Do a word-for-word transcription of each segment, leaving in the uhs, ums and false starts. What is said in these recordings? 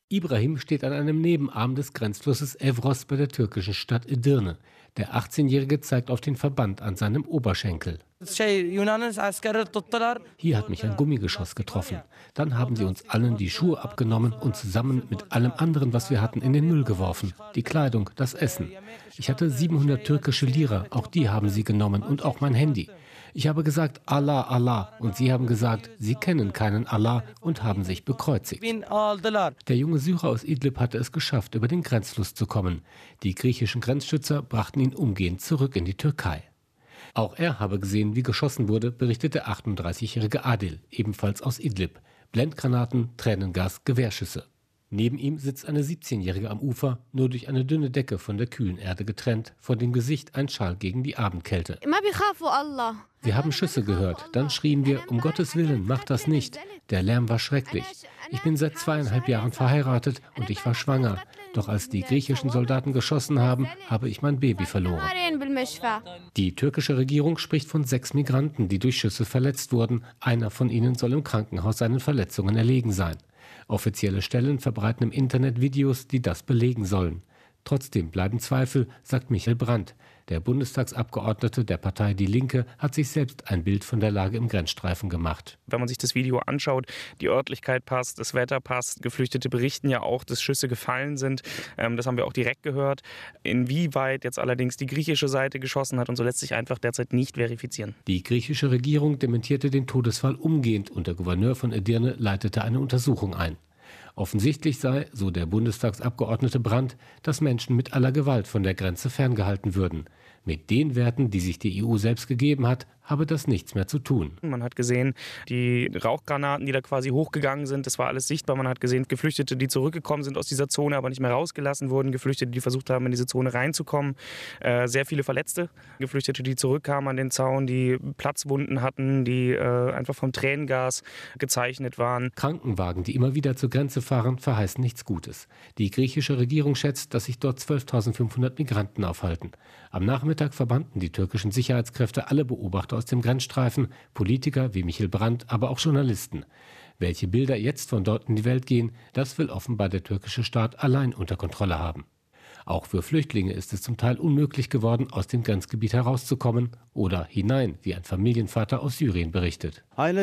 Ibrahim steht an einem Nebenarm des Grenzflusses Evros bei der türkischen Stadt Edirne. Der achtzehnjährige zeigt auf den Verband an seinem Oberschenkel. Hier hat mich ein Gummigeschoss getroffen. Dann haben sie uns allen die Schuhe abgenommen und zusammen mit allem anderen, was wir hatten, in den Müll geworfen. Die Kleidung, das Essen. Ich hatte siebenhundert türkische Lira, auch die haben sie genommen und auch mein Handy. Ich habe gesagt, Allah, Allah, und sie haben gesagt, sie kennen keinen Allah und haben sich bekreuzigt. Der junge Syrer aus Idlib hatte es geschafft, über den Grenzfluss zu kommen. Die griechischen Grenzschützer brachten ihn umgehend zurück in die Türkei. Auch er habe gesehen, wie geschossen wurde, berichtet der achtunddreißigjährige Adil, ebenfalls aus Idlib. Blendgranaten, Tränengas, Gewehrschüsse. Neben ihm sitzt eine siebzehnjährige am Ufer, nur durch eine dünne Decke von der kühlen Erde getrennt, vor dem Gesicht ein Schal gegen die Abendkälte. Wir haben Schüsse gehört, dann schrien wir, um Gottes Willen, mach das nicht. Der Lärm war schrecklich. Ich bin seit zweieinhalb Jahren verheiratet und ich war schwanger. Doch als die griechischen Soldaten geschossen haben, habe ich mein Baby verloren. Die türkische Regierung spricht von sechs Migranten, die durch Schüsse verletzt wurden. Einer von ihnen soll im Krankenhaus seinen Verletzungen erlegen sein. Offizielle Stellen verbreiten im Internet Videos, die das belegen sollen. Trotzdem bleiben Zweifel, sagt Michael Brandt. Der Bundestagsabgeordnete der Partei Die Linke hat sich selbst ein Bild von der Lage im Grenzstreifen gemacht. Wenn man sich das Video anschaut, die Örtlichkeit passt, das Wetter passt, Geflüchtete berichten ja auch, dass Schüsse gefallen sind. Ähm, das haben wir auch direkt gehört. Inwieweit jetzt allerdings die griechische Seite geschossen hat und so lässt sich einfach derzeit nicht verifizieren. Die griechische Regierung dementierte den Todesfall umgehend und der Gouverneur von Edirne leitete eine Untersuchung ein. Offensichtlich sei, so der Bundestagsabgeordnete Brandt, dass Menschen mit aller Gewalt von der Grenze ferngehalten würden. Mit den Werten, die sich die E U selbst gegeben hat, habe das nichts mehr zu tun. Man hat gesehen, die Rauchgranaten, die da quasi hochgegangen sind, das war alles sichtbar. Man hat gesehen, Geflüchtete, die zurückgekommen sind aus dieser Zone, aber nicht mehr rausgelassen wurden. Geflüchtete, die versucht haben, in diese Zone reinzukommen. Äh, sehr viele Verletzte. Geflüchtete, die zurückkamen an den Zaun, die Platzwunden hatten, die äh, einfach vom Tränengas gezeichnet waren. Krankenwagen, die immer wieder zur Grenze fahren, verheißen nichts Gutes. Die griechische Regierung schätzt, dass sich dort zwölftausendfünfhundert Migranten aufhalten. Am Nachmittag verbannten die türkischen Sicherheitskräfte alle Beobachter aus dem Grenzstreifen, Politiker wie Michael Brandt, aber auch Journalisten. Welche Bilder jetzt von dort in die Welt gehen, das will offenbar der türkische Staat allein unter Kontrolle haben. Auch für Flüchtlinge ist es zum Teil unmöglich geworden, aus dem Grenzgebiet herauszukommen oder hinein, wie ein Familienvater aus Syrien berichtet. Meine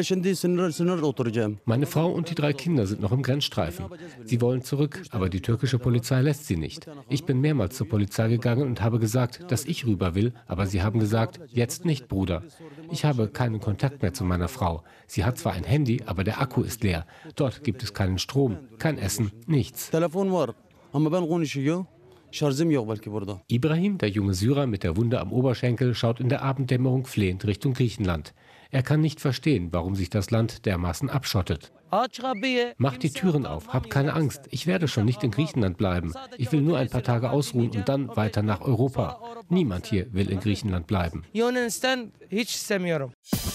Frau und die drei Kinder sind noch im Grenzstreifen. Sie wollen zurück, aber die türkische Polizei lässt sie nicht. Ich bin mehrmals zur Polizei gegangen und habe gesagt, dass ich rüber will, aber sie haben gesagt, jetzt nicht, Bruder. Ich habe keinen Kontakt mehr zu meiner Frau. Sie hat zwar ein Handy, aber der Akku ist leer. Dort gibt es keinen Strom, kein Essen, nichts. Ibrahim, der junge Syrer mit der Wunde am Oberschenkel, schaut in der Abenddämmerung flehend Richtung Griechenland. Er kann nicht verstehen, warum sich das Land dermaßen abschottet. Macht die Türen auf, habt keine Angst. Ich werde schon nicht in Griechenland bleiben. Ich will nur ein paar Tage ausruhen und dann weiter nach Europa. Niemand hier will in Griechenland bleiben.